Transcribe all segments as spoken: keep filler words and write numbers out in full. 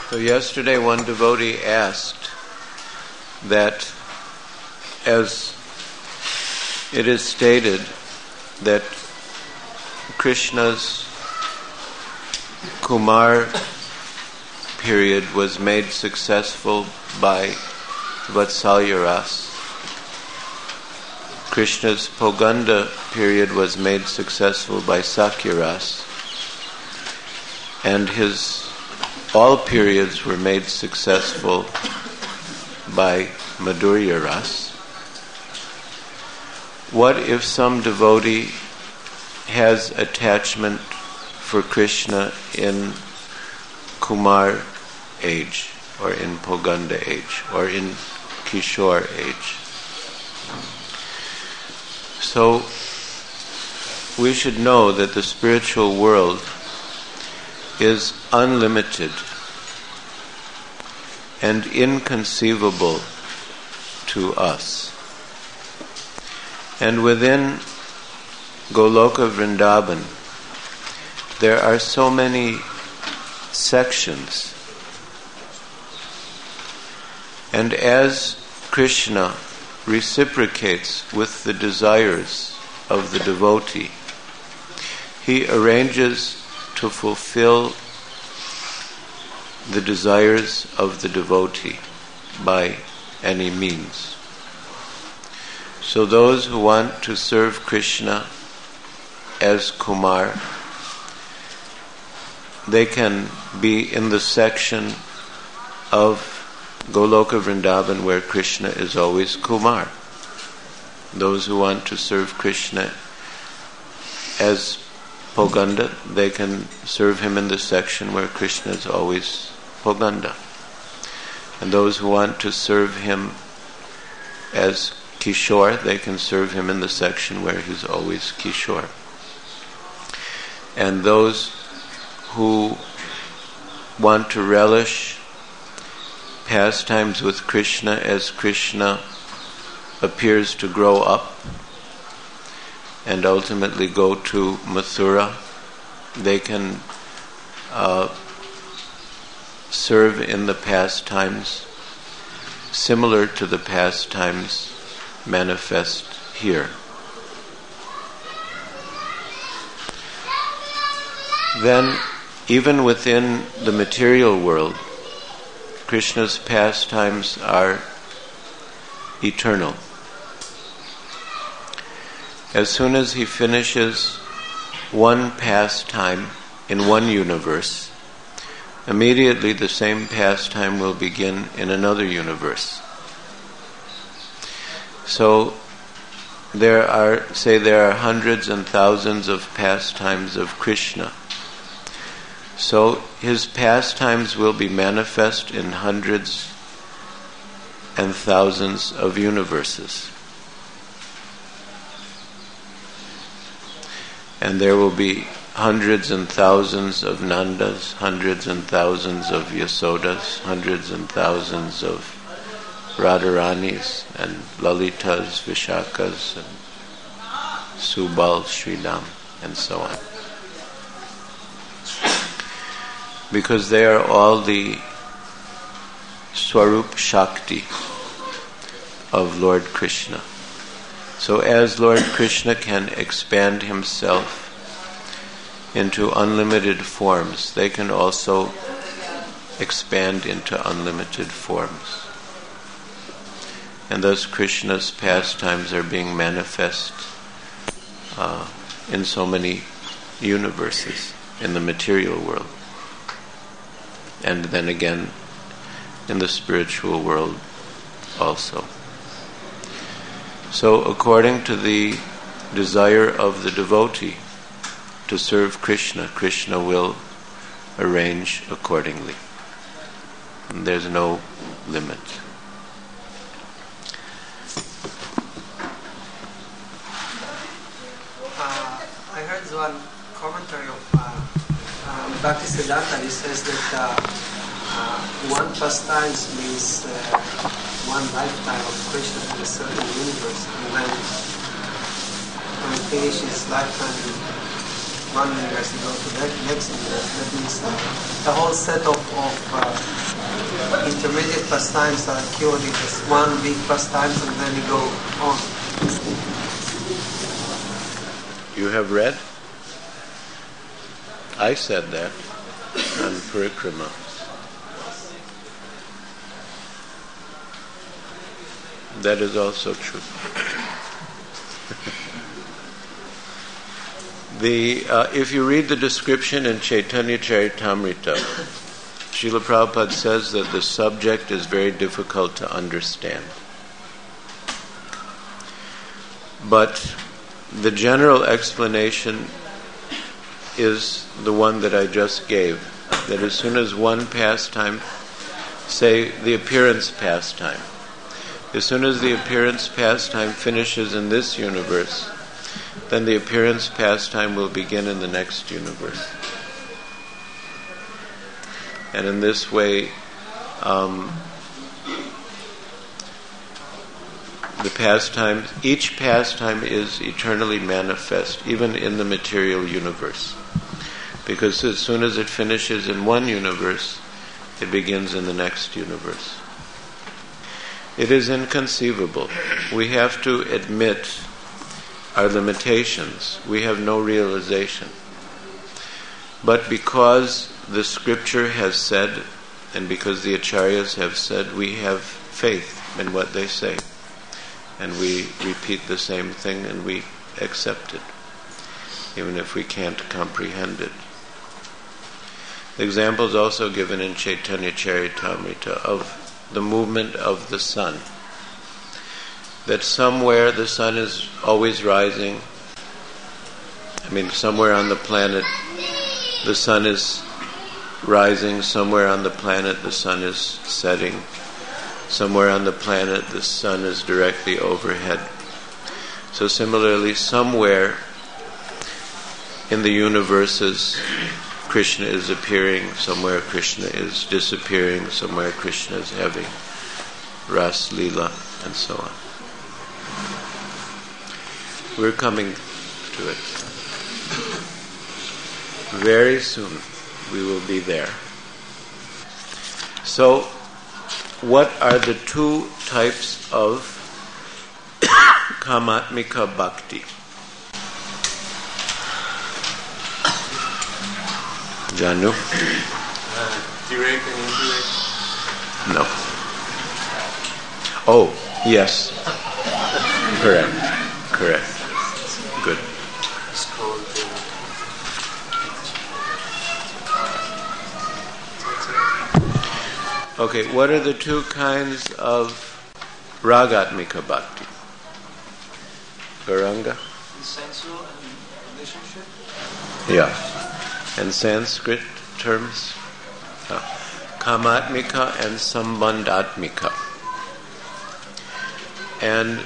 So yesterday one devotee asked that as it is stated that Krishna's Kumar period was made successful by Vatsalya Ras. Krishna's Poganda period was made successful by Sakya Ras. And his all periods were made successful by Madhurya Ras. What if some devotee has attachment for Krishna in Kumar age, or in Poganda age, or in Kishore age? So we should know that the spiritual world is unlimited and inconceivable to us. And within Goloka Vrindavan, there are so many sections. And as Krishna reciprocates with the desires of the devotee, he arranges to fulfill the desires of the devotee by any means. So those who want to serve Krishna as Kumar, they can be in the section of Goloka Vrindavan where Krishna is always Kumar. Those who want to serve Krishna as Poganda, they can serve him in the section where Krishna is always Poganda. And those who want to serve him as Kishore, they can serve him in the section where he's always Kishore. And those who want to relish pastimes with Krishna as Krishna appears to grow up and ultimately go to Mathura, they can uh, serve in the pastimes similar to the pastimes manifest here. Then, even within the material world, Krishna's pastimes are eternal. As soon as he finishes one pastime in one universe, immediately the same pastime will begin in another universe. So there are, say there are hundreds and thousands of pastimes of Krishna. So his pastimes will be manifest in hundreds and thousands of universes. And there will be hundreds and thousands of Nandas, hundreds and thousands of Yasodas, hundreds and thousands of Radharanis and Lalitas, Vishakas, and Subal, Sridham, and so on. Because they are all the Swarup Shakti of Lord Krishna. So as Lord Krishna can expand himself into unlimited forms, they can also expand into unlimited forms. And thus Krishna's pastimes are being manifest uh, in so many universes in the material world. And then again in the spiritual world also. So according to the desire of the devotee to serve Krishna, Krishna will arrange accordingly. And there's no limit. Uh, I heard one commentary of uh, uh, Bhaktisiddhanta. He says that uh, uh, one pastime means uh, one lifetime of Krishna in a certain universe, and when when he finishes lifetime in one universe, he goes to the next universe. That means uh, the whole set of, of uh, intermediate pastimes are cured in this one big pastimes and then you go on. You have read? I said that on Parikrama. That is also true. the uh, if you read the description in Chaitanya Charitamrita, Srila Prabhupada says that the subject is very difficult to understand. But the general explanation is the one that I just gave, that as soon as one pastime, say the appearance pastime, as soon as the appearance pastime finishes in this universe, then the appearance pastime will begin in the next universe. And in this way, um, the pastime, each pastime is eternally manifest, even in the material universe. Because as soon as it finishes in one universe, it begins in the next universe. It is inconceivable. We have to admit our limitations. We have no realization. But because the scripture has said, and because the acharyas have said, we have faith in what they say. And we repeat the same thing and we accept it, even if we can't comprehend it. The example is also given in Chaitanya Charitamrita of the movement of the sun. That somewhere the sun is always rising. I mean, somewhere on the planet the sun is rising, somewhere on the planet the sun is setting, somewhere on the planet the sun is directly overhead. So similarly, somewhere in the universes Krishna is appearing, somewhere Krishna is disappearing, somewhere Krishna is having Ras Leela, and so on. We're coming to it. Very soon we will be there. So, what are the two types of Kamatmika Bhakti? Janu? Uh, direct and indirect? No. Oh, yes. Correct. Correct. Good. It's called uh, Okay, what are the two kinds of Ragatmika Bhakti? Gauranga? sensual and relationship? Yeah. And Sanskrit terms? Uh, Kamatmika and Sambandhatmika. And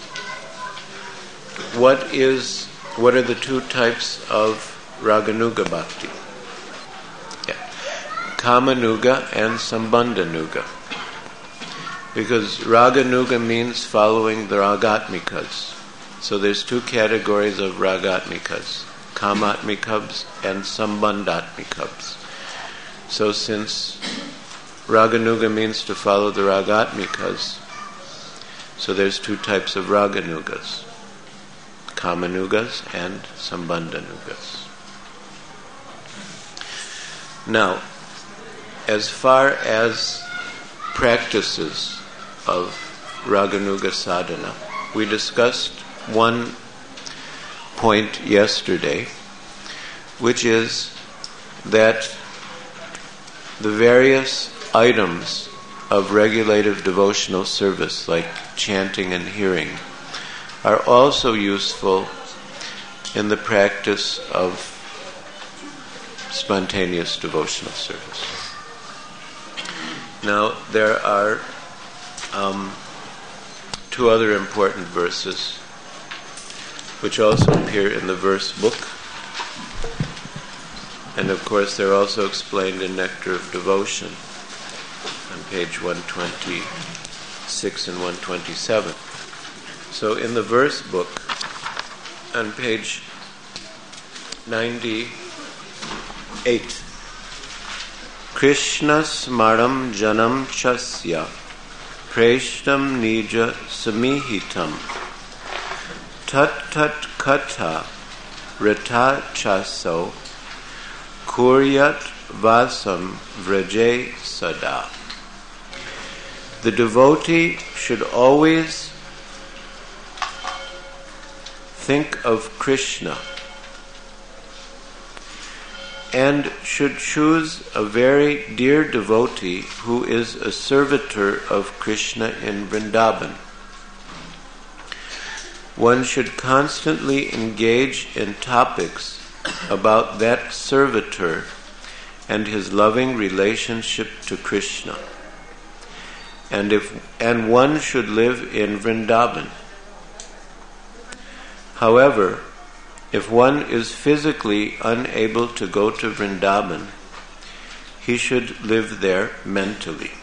what is what are the two types of Raganuga Bhakti? Yeah. Kamanuga and Sambandhanuga. Because Raganuga means following the Ragatmikas. So there's two categories of Ragatmikas. Kamatmikabs and Sambandhatmikabs. So since Raganuga means to follow the Ragatmikas, so there's two types of Raganugas. Kamanugas and Sambandhanugas. Now, as far as practices of Raganuga sadhana, we discussed one point yesterday, which is that the various items of regulative devotional service, like chanting and hearing, are also useful in the practice of spontaneous devotional service. Now, there are um, two other important verses which also appear in the verse book. And of course they're also explained in Nectar of Devotion on page one twenty-six and one twenty-seven. So in the verse book on page ninety-eight, Krishna smaram janam chasya preshtam nija samihitam tat tat katha rata chaso kuryat vasam vraje sada. The devotee should always think of Krishna and should choose a very dear devotee who is a servitor of Krishna in Vrindavan. One should constantly engage in topics about that servitor and his loving relationship to Krishna. And if and one should live in Vrindavan. However, if one is physically unable to go to Vrindavan, he should live there mentally.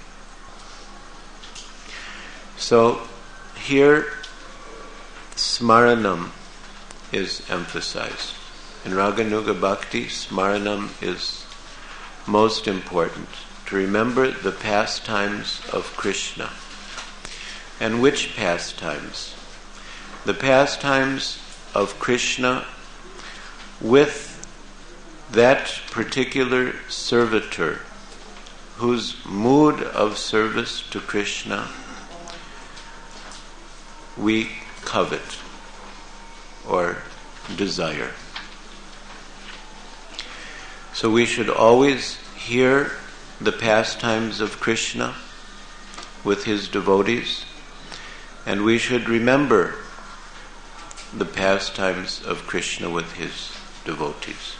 So here, Smaranam is emphasized. In Raganuga Bhakti, Smaranam is most important, to remember the pastimes of Krishna. And which pastimes? The pastimes of Krishna with that particular servitor whose mood of service to Krishna we covet or desire. So we should always hear the pastimes of Krishna with his devotees, and we should remember the pastimes of Krishna with his devotees,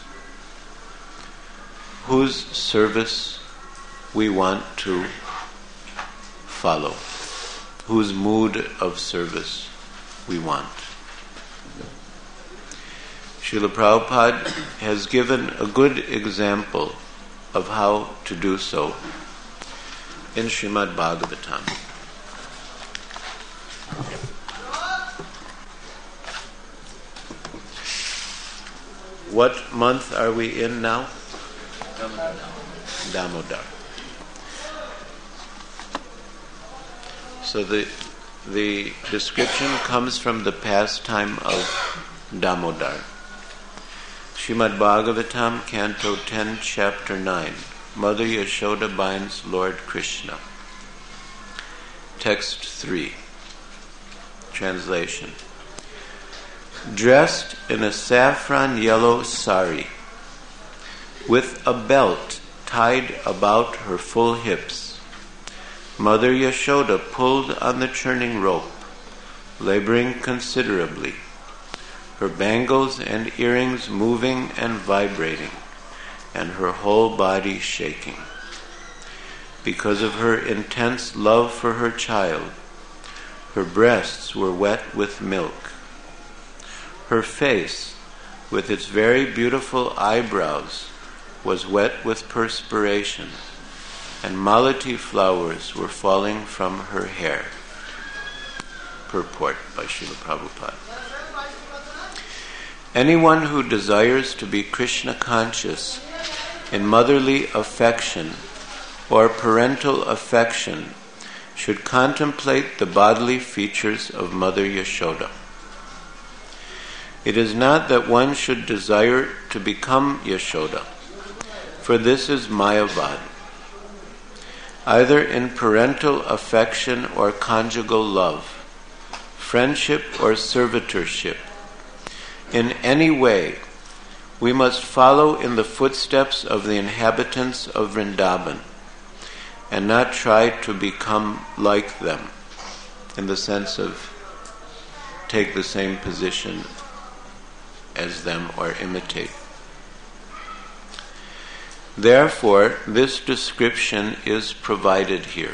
whose service we want to follow, whose mood of service we want. Srila Prabhupada has given a good example of how to do so in Srimad Bhagavatam. What month are we in now? Damodar. So the the description comes from the pastime of Damodar. Srimad Bhagavatam, Canto ten, Chapter nine. Mother Yashoda binds Lord Krishna. Text three. Translation. Dressed in a saffron yellow sari, with a belt tied about her full hips, Mother Yashoda pulled on the churning rope, laboring considerably, her bangles and earrings moving and vibrating, and her whole body shaking. Because of her intense love for her child, her breasts were wet with milk. Her face, with its very beautiful eyebrows, was wet with perspiration, and malati flowers were falling from her hair. Purport by Srila Prabhupada. Anyone who desires to be Krishna conscious in motherly affection or parental affection should contemplate the bodily features of Mother Yashoda. It is not that one should desire to become Yashoda, for this is Mayavad. Either in parental affection or conjugal love, friendship or servitorship, in any way, we must follow in the footsteps of the inhabitants of Vrindavan and not try to become like them, in the sense of take the same position as them or imitate. Therefore, this description is provided here.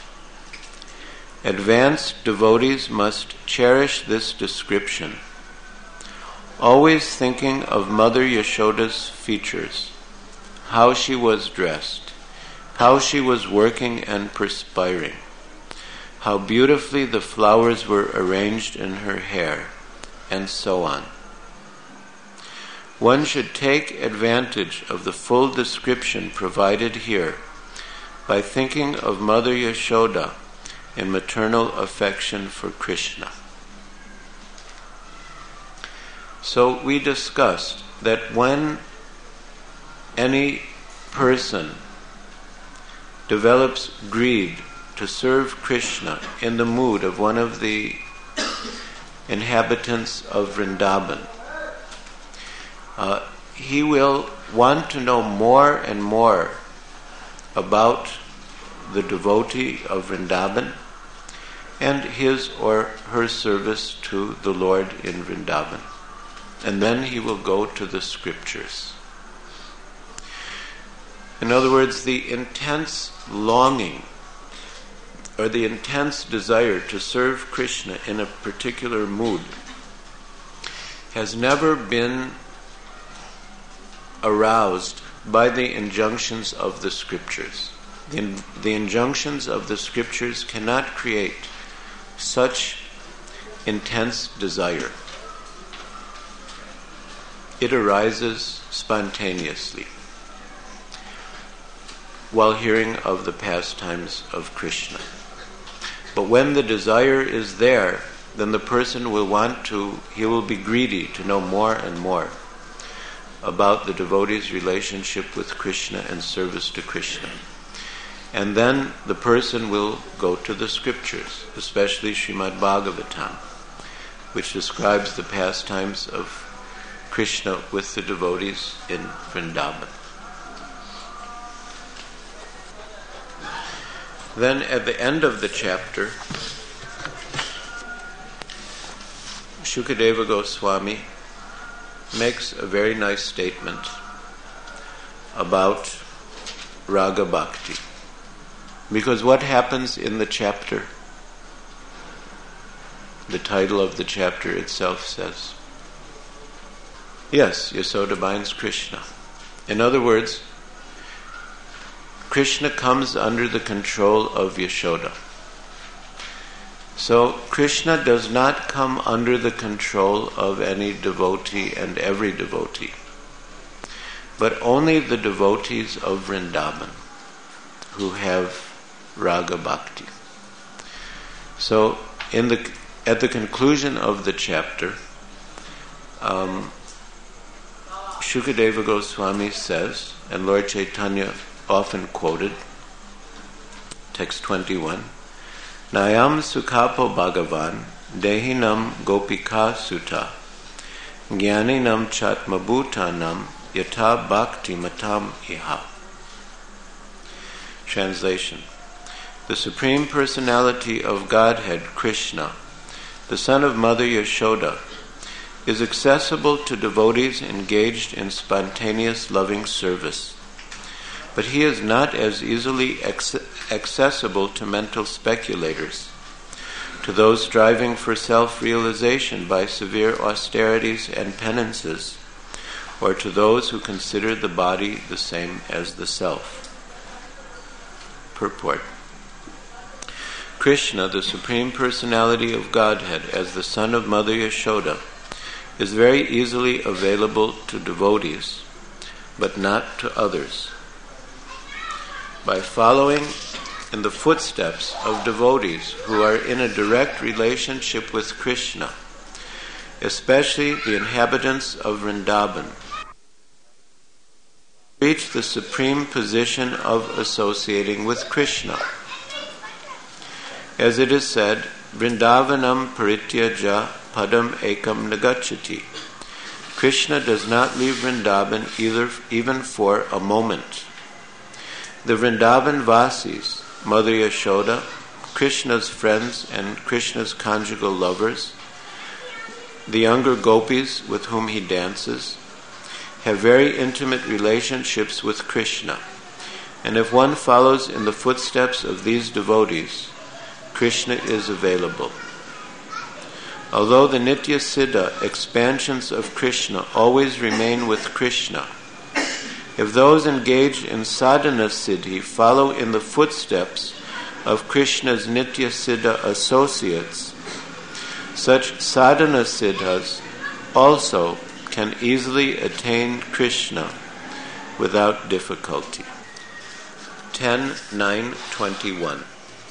Advanced devotees must cherish this description, always thinking of Mother Yashoda's features, how she was dressed, how she was working and perspiring, how beautifully the flowers were arranged in her hair, and so on. One should take advantage of the full description provided here by thinking of Mother Yashoda in maternal affection for Krishna. So we discussed that when any person develops greed to serve Krishna in the mood of one of the inhabitants of Vrindavan, uh, he will want to know more and more about the devotee of Vrindavan and his or her service to the Lord in Vrindavan. And then he will go to the scriptures. In other words, the intense longing or the intense desire to serve Krishna in a particular mood has never been aroused by the injunctions of the scriptures. The, in, the injunctions of the scriptures cannot create such intense desire. It arises spontaneously while hearing of the pastimes of Krishna. But when the desire is there, then the person will want to, he will be greedy to know more and more about the devotee's relationship with Krishna and service to Krishna. And then the person will go to the scriptures, especially Srimad Bhagavatam, which describes the pastimes of Krishna with the devotees in Vrindavan. Then at the end of the chapter, Shukadeva Goswami makes a very nice statement about Raga Bhakti. Because what happens in the chapter, the title of the chapter itself says, yes, Yasoda binds Krishna. In other words, Krishna comes under the control of Yashoda. So Krishna does not come under the control of any devotee and every devotee, but only the devotees of Vrindavan who have Raga Bhakti. So in the at the conclusion of the chapter, um, Shukadeva Goswami says, and Lord Chaitanya often quoted, text twenty-one, Nayam Sukhapo Bhagavan Dehinam Gopika Sutta Jnaninam Chatmabhutanam Yatha Bhakti Matam Iha. Translation. The Supreme Personality of Godhead, Krishna, the son of Mother Yashoda, is accessible to devotees engaged in spontaneous loving service. But he is not as easily ex- accessible to mental speculators, to those striving for self-realization by severe austerities and penances, or to those who consider the body the same as the self. Purport. Krishna, the Supreme Personality of Godhead, as the son of Mother Yashoda, is very easily available to devotees, but not to others. By following in the footsteps of devotees who are in a direct relationship with Krishna, especially the inhabitants of Vrindavan, reach the supreme position of associating with Krishna. As it is said, Vrindavanam parityaja padam ekam nagachati. Krishna does not leave Vrindavan either, even for a moment. The Vrindavan Vasis, Mother Yashoda, Krishna's friends and Krishna's conjugal lovers, the younger gopis with whom he dances, have very intimate relationships with Krishna. And if one follows in the footsteps of these devotees, Krishna is available. Although the Nitya Siddha expansions of Krishna always remain with Krishna, if those engaged in sadhana siddhi follow in the footsteps of Krishna's Nitya Siddha associates, such sadhana siddhas also can easily attain Krishna without difficulty. ten nine twenty-one.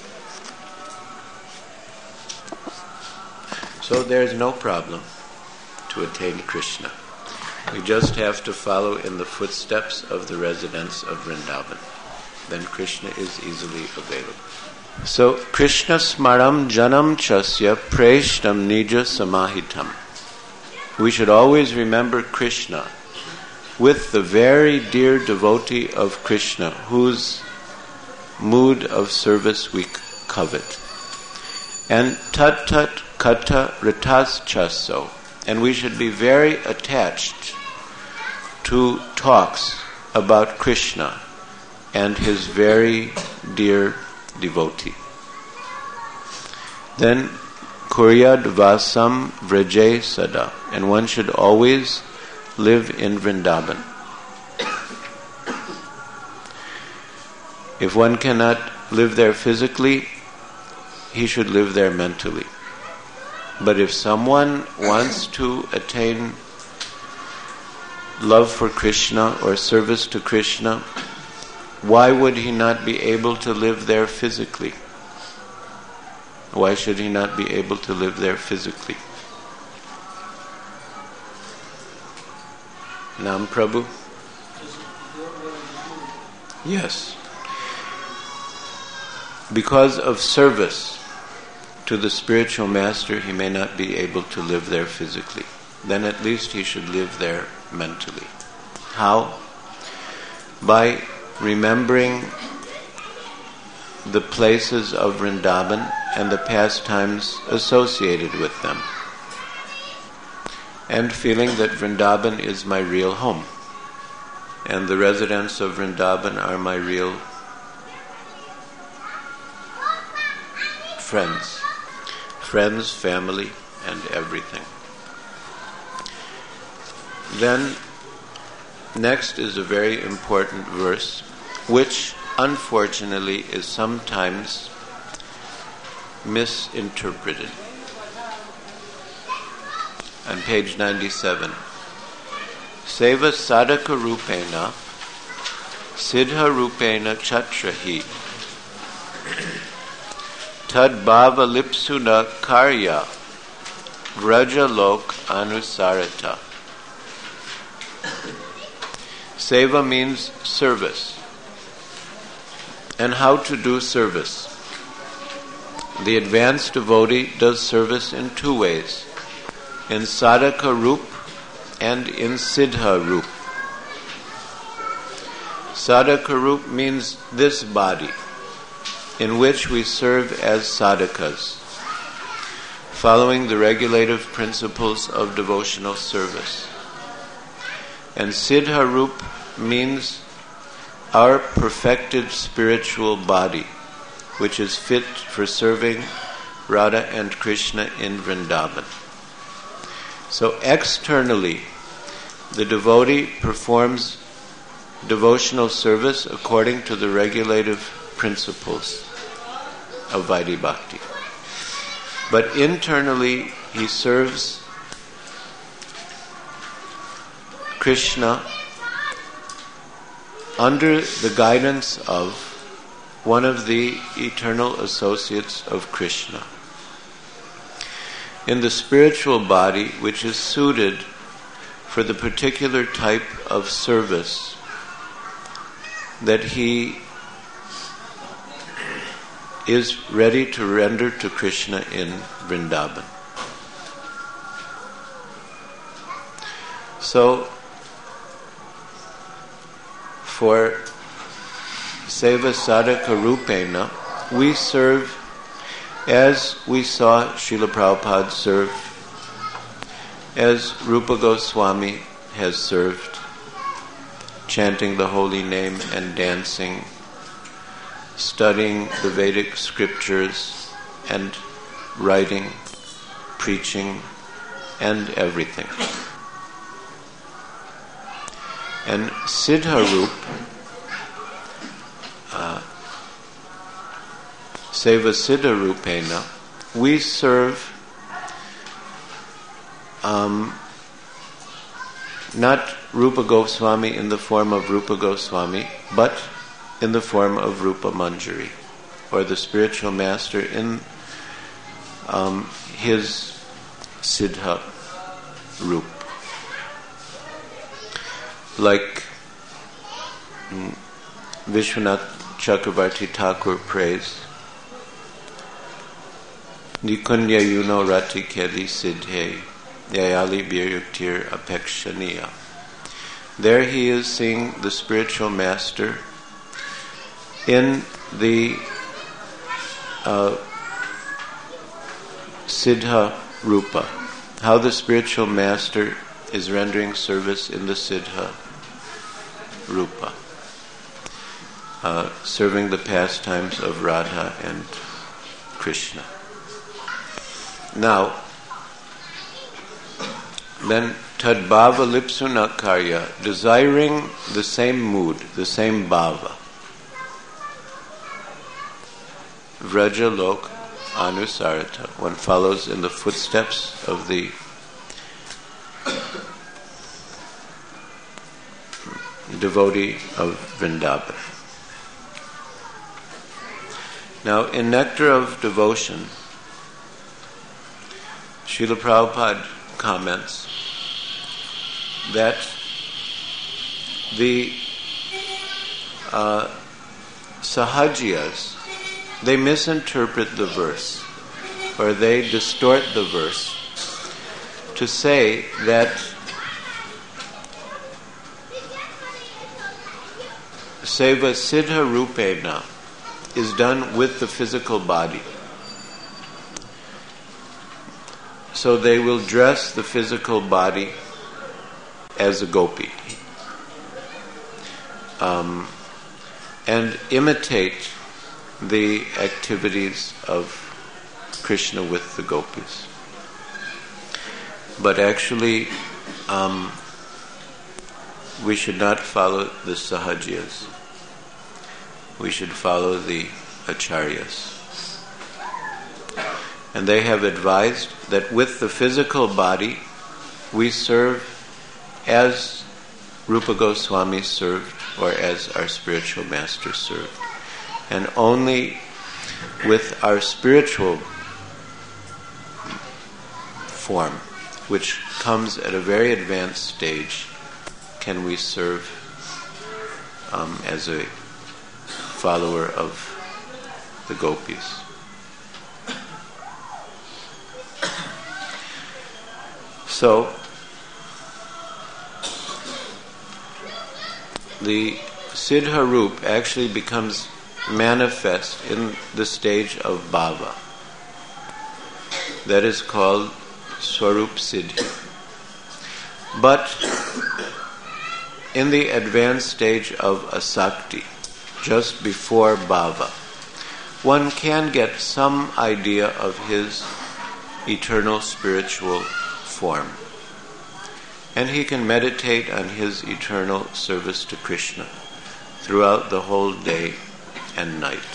So there's no problem to attain Krishna. We just have to follow in the footsteps of the residents of Vrindavan. Then Krishna is easily available. So, Krishna smaram janam chasya preshtam nija samahitam. We should always remember Krishna with the very dear devotee of Krishna, whose mood of service we covet. And tat tat kata ritas chaso. And we should be very attached to talks about Krishna and his very dear devotee. Then kuryad vasam vraje sada, and one should always live in Vrindavan. If one cannot live there physically, he should live there mentally. But if someone wants to attain love for Krishna or service to Krishna, why would he not be able to live there physically? Why should he not be able to live there physically? Nam Prabhu? Yes. Because of service to the spiritual master, he may not be able to live there physically. Then at least he should live there mentally. How? By remembering the places of Vrindavan and the pastimes associated with them, and feeling that Vrindavan is my real home, and the residents of Vrindavan are my real friends, friends, family, and everything. Then, next is a very important verse, which unfortunately is sometimes misinterpreted. On page ninety-seven. Seva sadhaka rupena siddha rupena chatrahi tad bhava lipsuna karya vraja lok anusarata. Seva means service. And how to do service? The advanced devotee does service in two ways, in sadhaka rup and in siddha rup. Sadhaka rup means this body, in which we serve as sadhakas, following the regulative principles of devotional service. And siddha rup means our perfected spiritual body, which is fit for serving Radha and Krishna in Vrindavan. So externally, the devotee performs devotional service according to the regulative principles of Vaidhi Bhakti. But internally, he serves Krishna under the guidance of one of the eternal associates of Krishna. In the spiritual body, which is suited for the particular type of service that he is ready to render to Krishna in Vrindavan. So, for Seva Sadhaka Rupena, we serve as we saw Srila Prabhupada serve, as Rupa Goswami has served, chanting the holy name and dancing, studying the Vedic scriptures and writing, preaching, and everything. And Siddha Rup, uh, Seva Siddha Rupena, we serve um, not Rupa Goswami in the form of Rupa Goswami, but in the form of Rupa Manjari, or the spiritual master in um, his Siddha Rup. Like mm, Vishwanath Chakravarti Thakur prays, Nikunya Yuno Rati Keli Siddhe Yayali Biryuktir Apekshaniya. There he is seeing the spiritual master in the uh, Siddha Rupa, how the spiritual master is rendering service in the Siddha Rupa, uh, serving the pastimes of Radha and Krishna. Now, then Tadbhava Lipsuna Karya, desiring the same mood, the same bhava. Vraja Lok Anusarata, one follows in the footsteps of the devotee of Vrindavan. Now, in Nectar of Devotion, Srila Prabhupada comments that the uh, Sahajiyas, they misinterpret the verse, or they distort the verse to say that Seva Siddha Rupena is done with the physical body. So they will dress the physical body as a gopi um, and imitate the activities of Krishna with the gopis. But actually, um, we should not follow the Sahajiyas. We should follow the Acharyas. And they have advised that with the physical body, we serve as Rupa Goswami served, or as our spiritual master served. And only with our spiritual form, which comes at a very advanced stage, can we serve um, as a follower of the gopis. So, the Siddha Rup actually becomes manifest in the stage of bhava. That is called Swarup Siddhi. But in the advanced stage of asakti, just before bhava, one can get some idea of his eternal spiritual form. And he can meditate on his eternal service to Krishna throughout the whole day and night.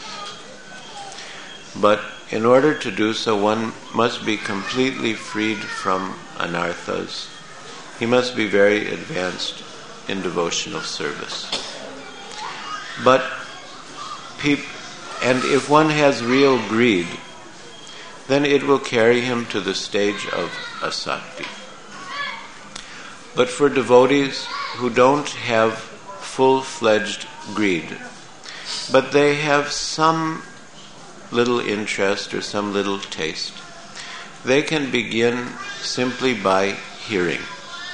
But in order to do so, one must be completely freed from anarthas. He must be very advanced in devotional service. But peop- and if one has real greed, then it will carry him to the stage of asakti. But for devotees who don't have full-fledged greed, but they have some little interest or some little taste, they can begin simply by hearing.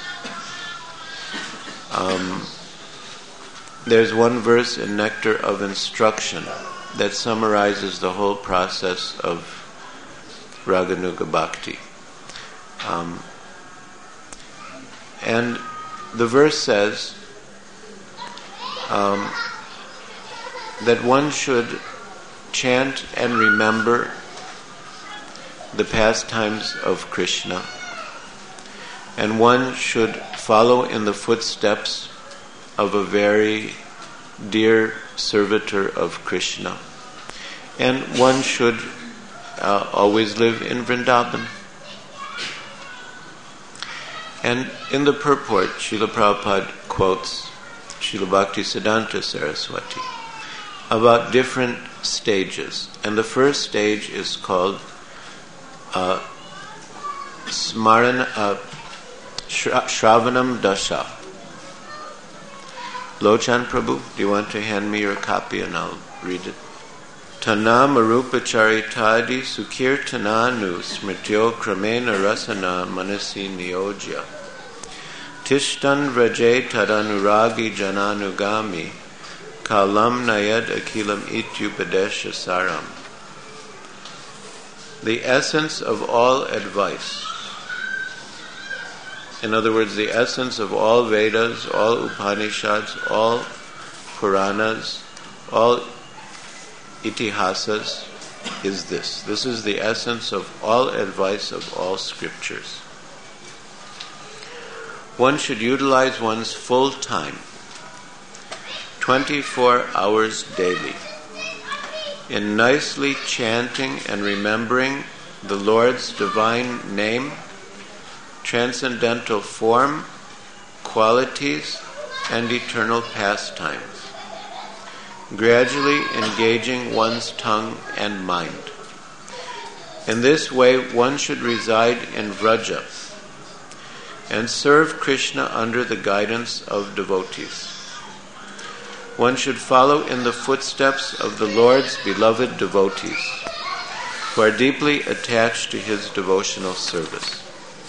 Um, there's one verse in Nectar of Instruction that summarizes the whole process of Raganuga Bhakti. Um, and the verse says um, that one should chant and remember the pastimes of Krishna, and one should follow in the footsteps of a very dear servitor of Krishna, and one should uh, always live in Vrindavan. And in the purport, Srila Prabhupada quotes Srila Bhaktisiddhanta Saraswati. about different stages. And the first stage is called uh, Smarana, uh, Shra- Shravanam Dasha. Lochan Prabhu, do you want to hand me your copy and I'll read it? Tana Marupa Charitadi Sukirtananu Smrityo Kramena Rasana Manasi Niyojya Tishtan Vraje Tadanuragi Jananugami Kalam Nayad Akilam Ityupadesha Saram. The essence of all advice. In other words, the essence of all Vedas, all Upanishads, all Puranas, all Itihasas is this. This is the essence of all advice of all scriptures. One should utilize one's full time, twenty-four hours daily, in nicely chanting and remembering the Lord's divine name, transcendental form, qualities, and eternal pastimes, gradually engaging one's tongue and mind. In this way, one should reside in Vraja and serve Krishna under the guidance of devotees. One should follow in the footsteps of the Lord's beloved devotees, who are deeply attached to His devotional service.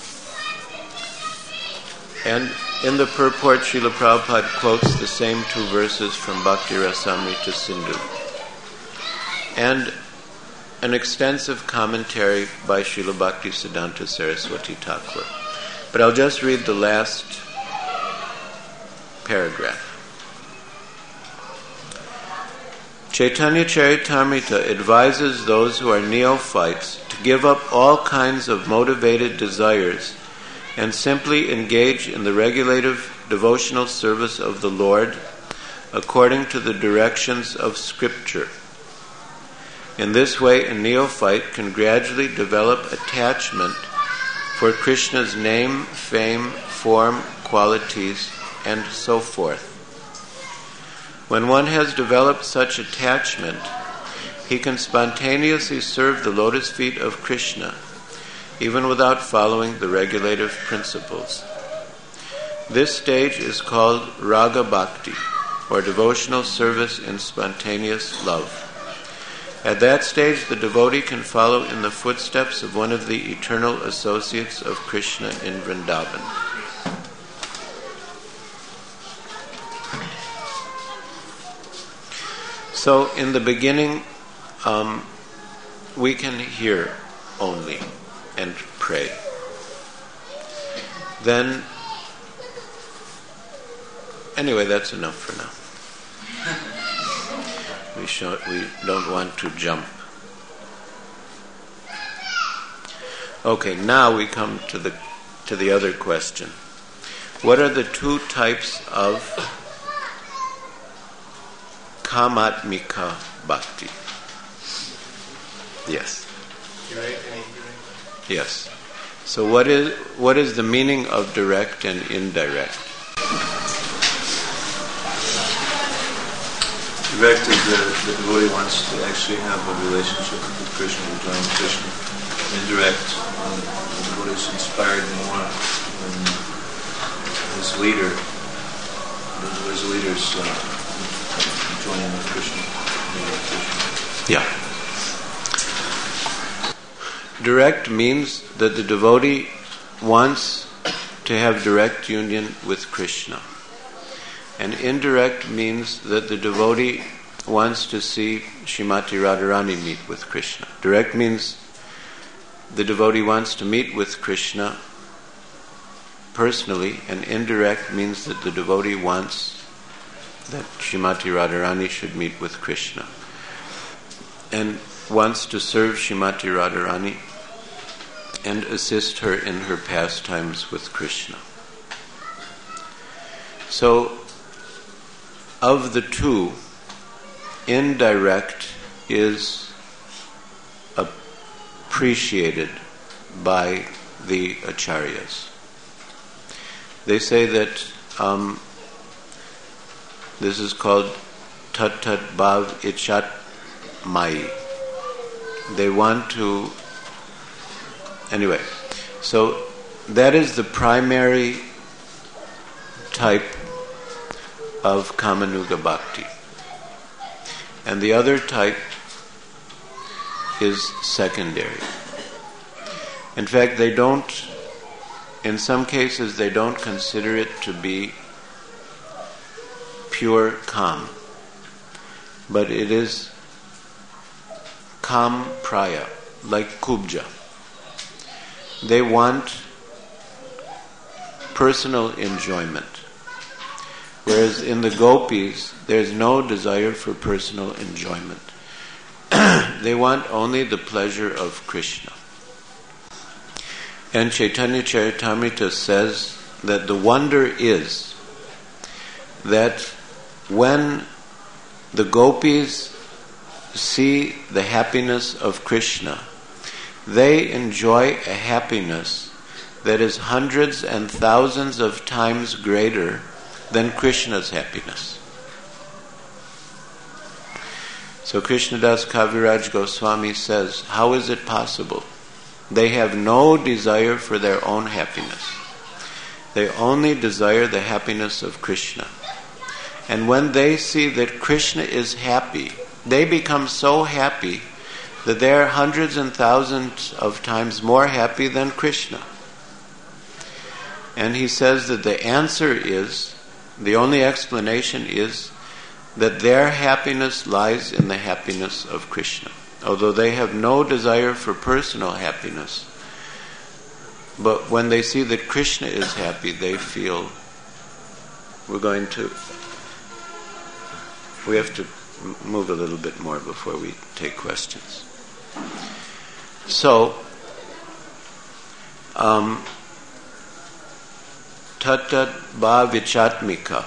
And in the purport, Srila Prabhupada quotes the same two verses from Bhakti Rasamrita Sindhu, and an extensive commentary by Srila Bhakti Siddhanta Saraswati Thakur. But I'll just read the last paragraph. Chaitanya Charitamrita advises those who are neophytes to give up all kinds of motivated desires and simply engage in the regulative devotional service of the Lord according to the directions of Scripture. In this way, a neophyte can gradually develop attachment for Krishna's name, fame, form, qualities, and so forth. When one has developed such attachment, he can spontaneously serve the lotus feet of Krishna, even without following the regulative principles. This stage is called Raga Bhakti, or devotional service in spontaneous love. At that stage, the devotee can follow in the footsteps of one of the eternal associates of Krishna in Vrindavan. So, in the beginning, um, we can hear only and pray. Then, anyway, that's enough for now. We show, we don't want to jump. Okay, now we come to the to the other question. What are the two types of kamatmika bhakti? Yes. Direct and indirect. Yes. So what is what is the meaning of direct and indirect? Direct is the, the devotee wants to actually have a relationship with Krishna, to join Krishna. Indirect, um, the devotee is inspired more when his leader, his leaders uh, joining with Krishna. Krishna. Yeah. Direct means that the devotee wants to have direct union with Krishna. And indirect means that the devotee wants to see Srimati Radharani meet with Krishna. Direct means the devotee wants to meet with Krishna personally, and indirect means that the devotee wants that Srimati Radharani should meet with Krishna and wants to serve Srimati Radharani and assist her in her pastimes with Krishna. So, of the two, indirect is appreciated by the acharyas. They say that um, this is called tat tat bhav ichat mai. They want to, anyway, so that is the primary type of Kamanuga Bhakti. And the other type is secondary. In fact, they don't, in some cases, they don't consider it to be pure Kam, but it is Kam Praya, like Kubja. They want personal enjoyment. Whereas in the gopis, there's no desire for personal enjoyment. They want only the pleasure of Krishna. And Chaitanya Charitamrita says that the wonder is that when the gopis see the happiness of Krishna, they enjoy a happiness that is hundreds and thousands of times greater than Krishna's happiness. So Krishnadas Kaviraj Goswami says, how is it possible? They have no desire for their own happiness. They only desire the happiness of Krishna. And when they see that Krishna is happy, they become so happy that they are hundreds and thousands of times more happy than Krishna. And he says that the answer is, the only explanation is, that their happiness lies in the happiness of Krishna. Although they have no desire for personal happiness, but when they see that Krishna is happy, they feel, we're going to, we have to move a little bit more before we take questions. So, um, Tatat Bhav Ichatmika.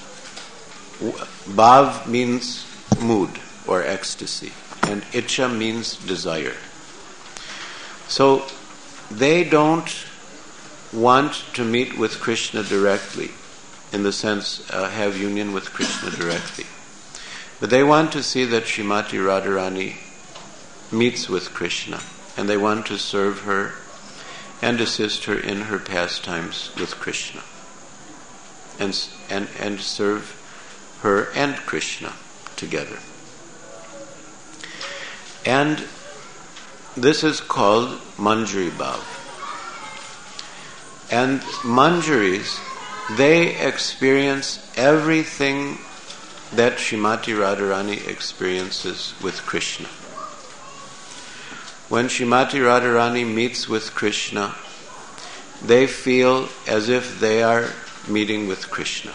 Bhav means mood or ecstasy, and Icha means desire. So, they don't want to meet with Krishna directly, in the sense, uh, have union with Krishna directly. But they want to see that Srimati Radharani meets with Krishna, and they want to serve her and assist her in her pastimes with Krishna, and and and serve her and Krishna together. And this is called Manjari Bhav. And Manjaris, they experience everything that Srimati Radharani experiences with Krishna. When Srimati Radharani meets with Krishna, they feel as if they are meeting with Krishna.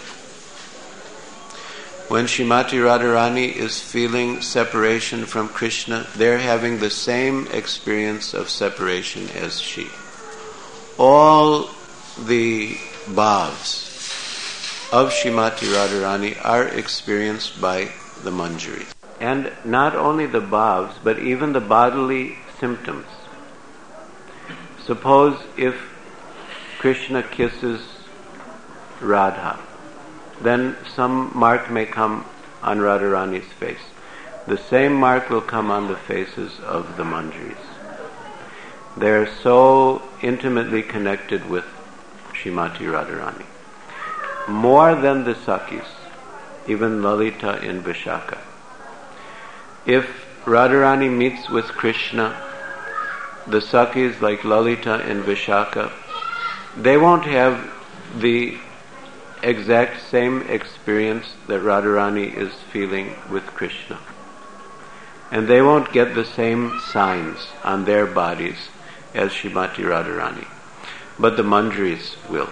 When Srimati Radharani is feeling separation from Krishna, they're having the same experience of separation as she. All the bhavs of Srimati Radharani are experienced by the Manjaris. And not only the bhavs, but even the bodily symptoms. Suppose if Krishna kisses Radha, then some mark may come on Radharani's face. The same mark will come on the faces of the Manjaris. They're so intimately connected with Srimati Radharani. More than the Sakis, even Lalita and Vishaka. If Radharani meets with Krishna, the Sakis like Lalita and Vishaka, they won't have the exact same experience that Radharani is feeling with Krishna. And they won't get the same signs on their bodies as Srimati Radharani. But the Manjaris will.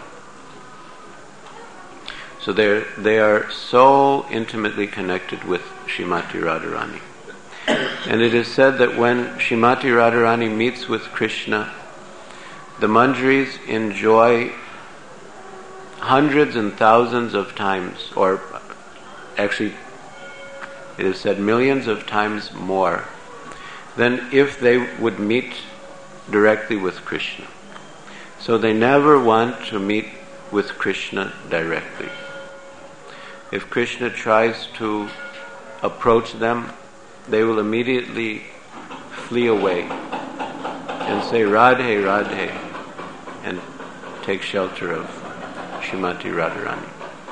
So they they are so intimately connected with Srimati Radharani. And it is said that when Srimati Radharani meets with Krishna, the Manjaris enjoy hundreds and thousands of times, or actually it is said millions of times more, than if they would meet directly with Krishna. So they never want to meet with Krishna directly. If Krishna tries to approach them, they will immediately flee away and say Radhe, Radhe, and take shelter of Srimati Radharani.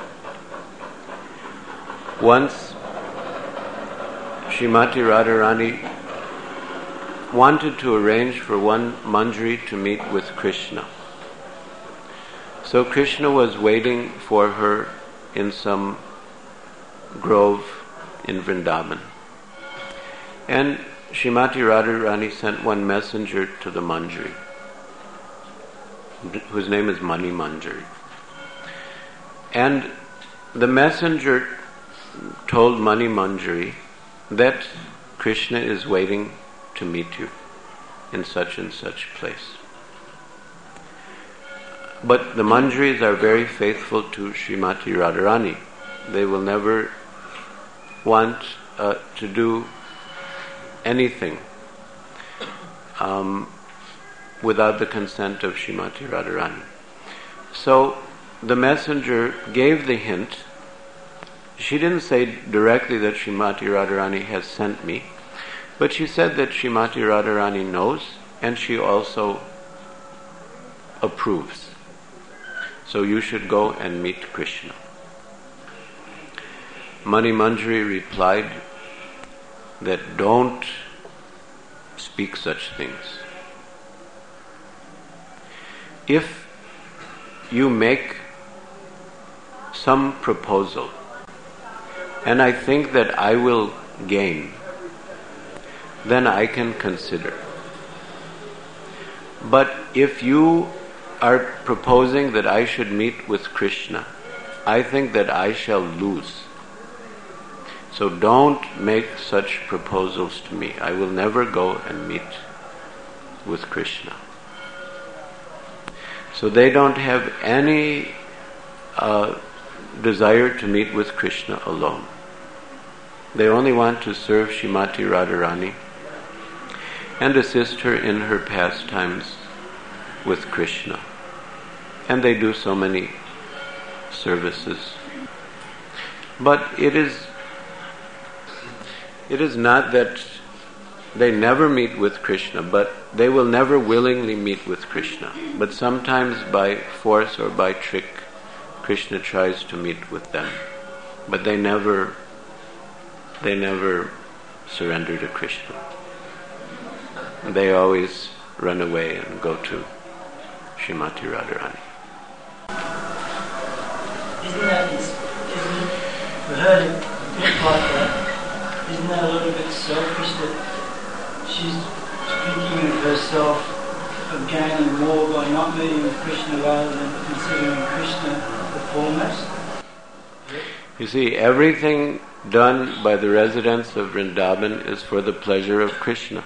Once Srimati Radharani wanted to arrange for one Manjari to meet with Krishna. So Krishna was waiting for her in some grove in Vrindavan. And Srimati Radharani sent one messenger to the Manjari, whose name is Mani Manjari. And the messenger told Mani Manjari that Krishna is waiting to meet you in such and such place. But the Manjaris are very faithful to Srimati Radharani. They will never want uh, to do anything um, without the consent of Srimati Radharani. So the messenger gave the hint. She didn't say directly that Srimati Radharani has sent me, but she said that Srimati Radharani knows and she also approves. So you should go and meet Krishna. Mani Manjari replied that don't speak such things. If you make some proposal and I think that I will gain, then I can consider. But if you are proposing that I should meet with Krishna, I think that I shall lose. So don't make such proposals to me. I will never go and meet with Krishna. So they don't have any uh, desire to meet with Krishna alone. They only want to serve Srimati Radharani and assist her in her pastimes with Krishna. And they do so many services. But it is it is not that they never meet with Krishna, but they will never willingly meet with Krishna. But sometimes by force or by trick, Krishna tries to meet with them. But they never they never surrender to Krishna. They always run away and go to Srimati Radharani. Isn't that, isn't, we heard it a bit like that, isn't that a little bit selfish that she's thinking of herself of gaining more by not meeting with Krishna rather than considering Krishna the foremost? You see, everything done by the residents of Vrindavan is for the pleasure of Krishna.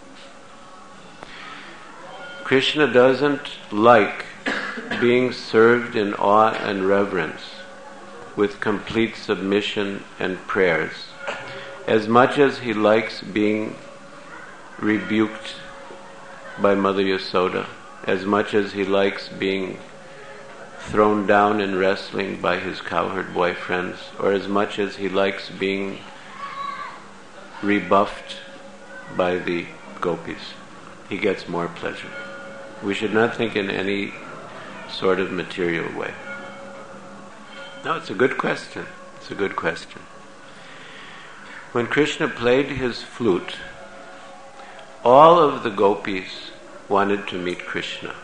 Krishna doesn't like being served in awe and reverence with complete submission and prayers as much as he likes being rebuked by Mother Yasoda, as much as he likes being thrown down in wrestling by his cowherd boyfriends, or as much as he likes being rebuffed by the gopis. He gets more pleasure. We should not think in any sort of material way. No, it's a good question. It's a good question. When Krishna played his flute, all of the gopis wanted to meet Krishna.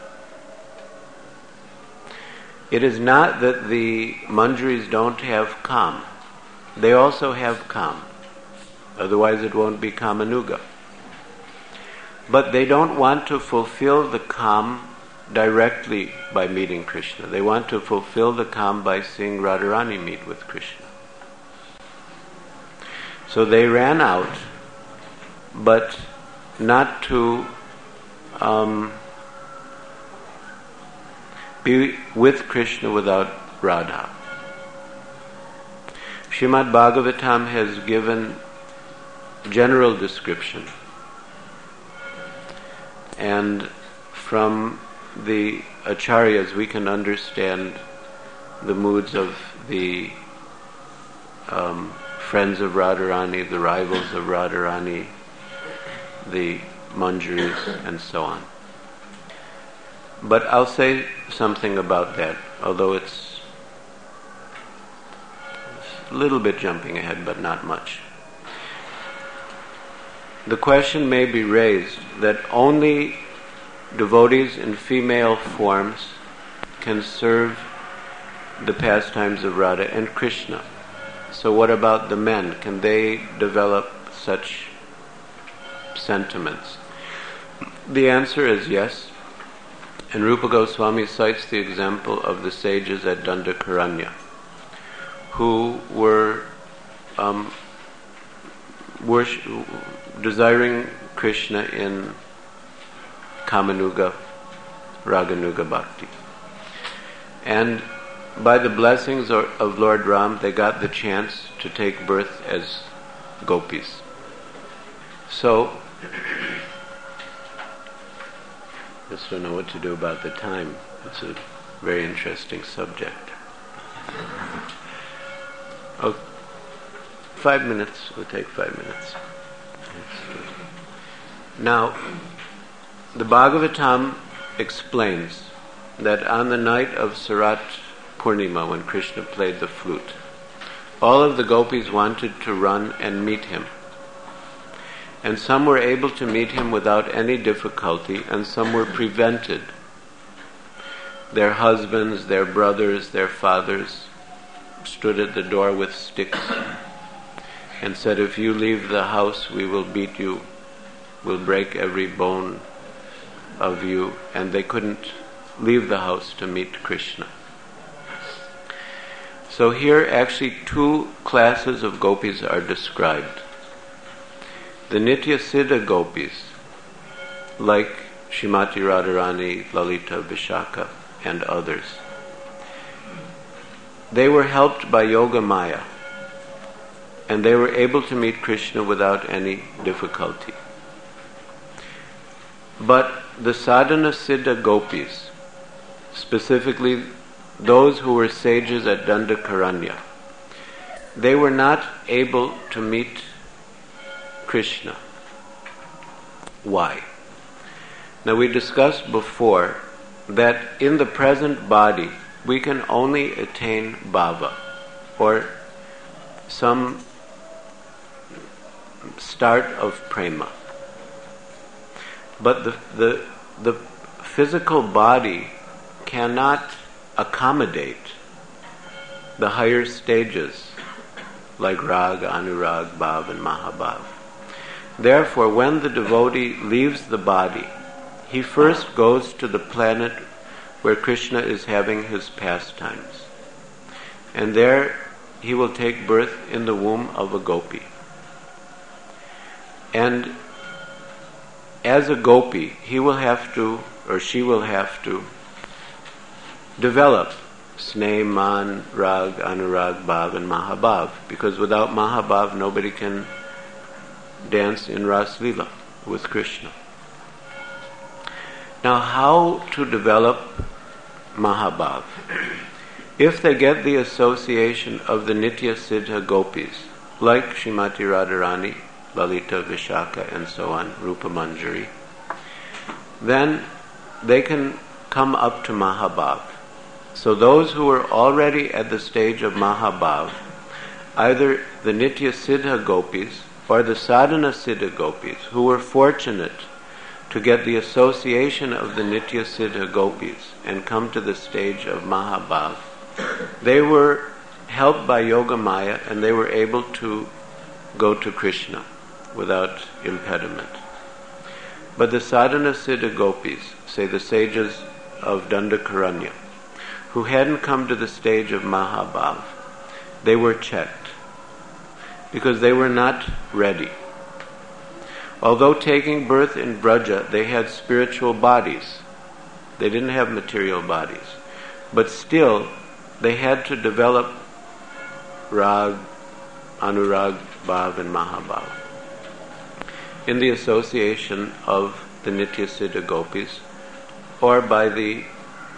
It is not that the Manjaris don't have Kam. They also have Kam. Otherwise it won't be Kamanuga. But they don't want to fulfill the Kam directly by meeting Krishna. They want to fulfill the Kam by seeing Radharani meet with Krishna. So they ran out, but not to um, be with Krishna without Radha. Srimad Bhagavatam has given general description, and from the acharyas we can understand the moods of the um, friends of Radharani, the rivals of Radharani, the Manjaris, and so on. But I'll say something about that, although it's a little bit jumping ahead, but not much. The question may be raised that only devotees in female forms can serve the pastimes of Radha and Krishna. So what about the men? Can they develop such sentiments? The answer is yes. And Rupa Goswami cites the example of the sages at Dandakaranya, who were um, worship, desiring Krishna in Kamanuga, Raganuga Bhakti. And by the blessings of Lord Ram, they got the chance to take birth as gopis. So, just don't know what to do about the time. It's a very interesting subject. Oh, five minutes. We'll take five minutes. Now, the Bhagavatam explains that on the night of Sarat Purnima, when Krishna played the flute, all of the gopis wanted to run and meet him. And some were able to meet him without any difficulty, and some were prevented. Their husbands, their brothers, their fathers stood at the door with sticks and said, "If you leave the house, we will beat you, we'll break every bone of you." And they couldn't leave the house to meet Krishna. So here actually two classes of gopis are described. The Nitya Siddha gopis, like Srimati Radharani, Lalita, Vishaka, and others, they were helped by Yoga Maya, and they were able to meet Krishna without any difficulty. But the Sadhana Siddha gopis, specifically those who were sages at Dandakaranya, they were not able to meet Krishna. Why? Now, we discussed before that in the present body we can only attain bhava, or some start of prema. But the, the, the physical body cannot accommodate the higher stages like rag, anurag, bhav, and mahabhav. Therefore, when the devotee leaves the body, he first goes to the planet where Krishna is having his pastimes. And there he will take birth in the womb of a gopi. And as a gopi, he will have to, or she will have to, develop sneh, man, rag, anurag, bhav, and mahabhav. Because without mahabhav, nobody can dance in Ras Lila with Krishna. Now, how to develop mahabhav? If they get the association of the Nitya Siddha gopis, like Srimati Radharani, Lalita, Vishaka, and so on, Rupa Manjari, then they can come up to mahabhav. So those who are already at the stage of mahabhav, either the Nitya Siddha gopis or the Sadhana Siddha gopis, who were fortunate to get the association of the Nitya Siddha gopis and come to the stage of mahabhav, they were helped by Yoga Maya and they were able to go to Krishna without impediment. But the Sadhana Siddha gopis, say the sages of Dandakaranya, who hadn't come to the stage of mahabhav, they were checked because they were not ready. Although taking birth in Braja, they had spiritual bodies. They didn't have material bodies. But still, they had to develop rag, anurag, bhav, and mahabhav in the association of the Nitya Siddha gopis, or by the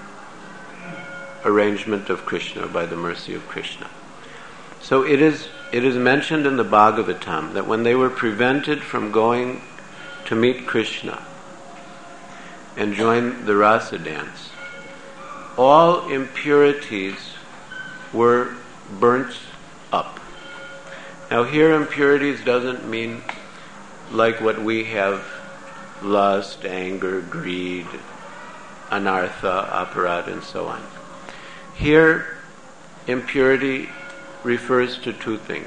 arrangement of Krishna, by the mercy of Krishna. So it is it is mentioned in the Bhagavatam that when they were prevented from going to meet Krishna and join the rasa dance, all impurities were burnt up. Now here impurities doesn't mean like what we have, lust, anger, greed, anartha, aparad, and so on. Here, impurity refers to two things.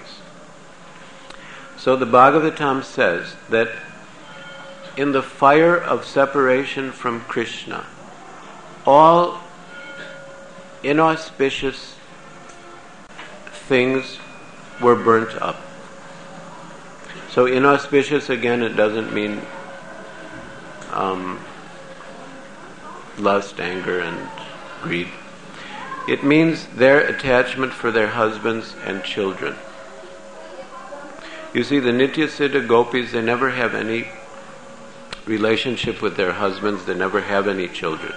So the Bhagavatam says that in the fire of separation from Krishna, all inauspicious things were burnt up. So inauspicious, again, it doesn't mean um, lust, anger, and greed. It means their attachment for their husbands and children. You see, the Nityasiddha gopis, they never have any relationship with their husbands, they never have any children.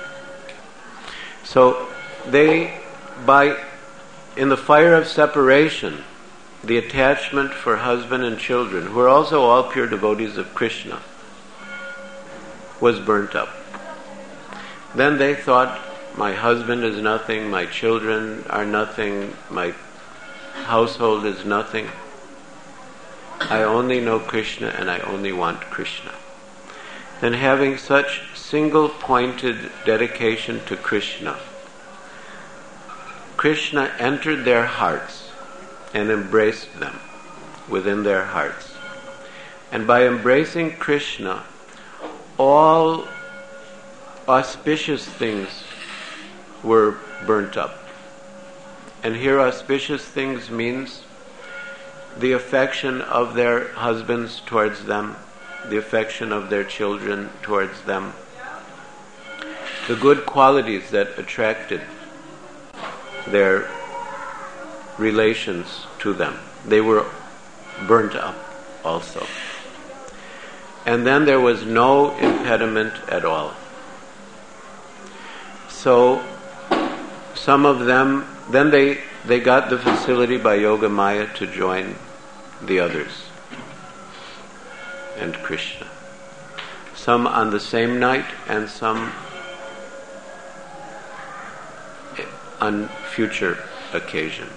So they, by, in the fire of separation, the attachment for husband and children, who are also all pure devotees of Krishna, was burnt up. Then they thought, my husband is nothing, my children are nothing, my household is nothing. I only know Krishna and I only want Krishna. Then having such single-pointed dedication to Krishna, Krishna entered their hearts and embraced them within their hearts. And by embracing Krishna, all auspicious things were burnt up. And here auspicious things means the affection of their husbands towards them, the affection of their children towards them, the good qualities that attracted their relations to them. They were burnt up also. And then there was no impediment at all. So some of them, then they, they got the facility by Yoga Maya to join the others and Krishna. Some on the same night and some on future occasions.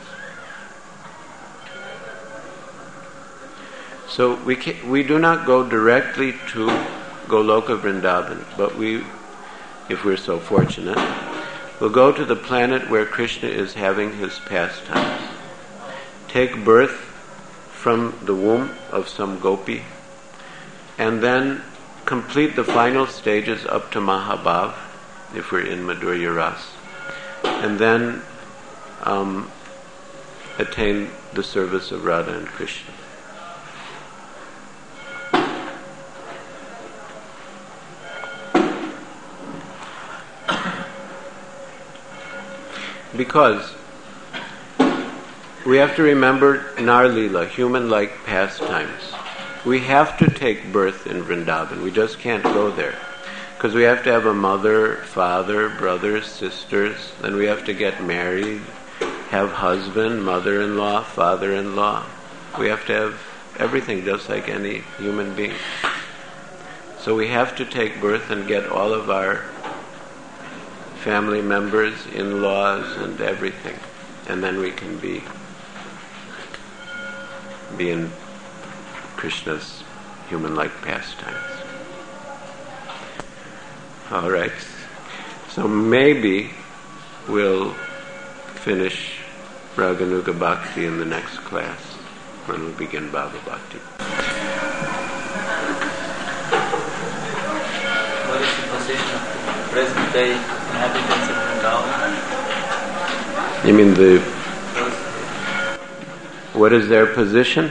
So we can, we do not go directly to Goloka Vrindavan, but we, if we're so fortunate, will go to the planet where Krishna is having his pastimes. Take birth from the womb of some gopi, and then complete the final stages up to Mahabhav, if we're in Madhurya Ras, and then um, attain the service of Radha and Krishna. Because we have to remember Nar Lila, human-like pastimes. We have to take birth in Vrindavan. We just can't go there. Because we have to have a mother, father, brothers, sisters. Then we have to get married, have husband, mother-in-law, father-in-law. We have to have everything just like any human being. So we have to take birth and get all of our family members, in-laws, and everything. And then we can be be in Krishna's human-like pastimes. All right. So maybe we'll finish Raganuga Bhakti in the next class when we begin Bhava Bhakti. What is the position of the present day inhabitants of Vrindavan? You mean the... What is their position?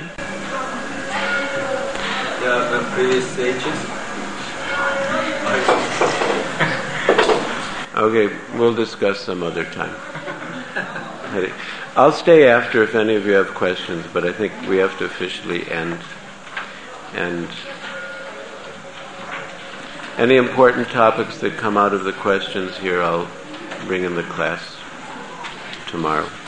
Yeah, the previous sages. Okay, we'll discuss some other time. I'll stay after if any of you have questions, but I think we have to officially end. And any important topics that come out of the questions here, I'll bring in the class tomorrow.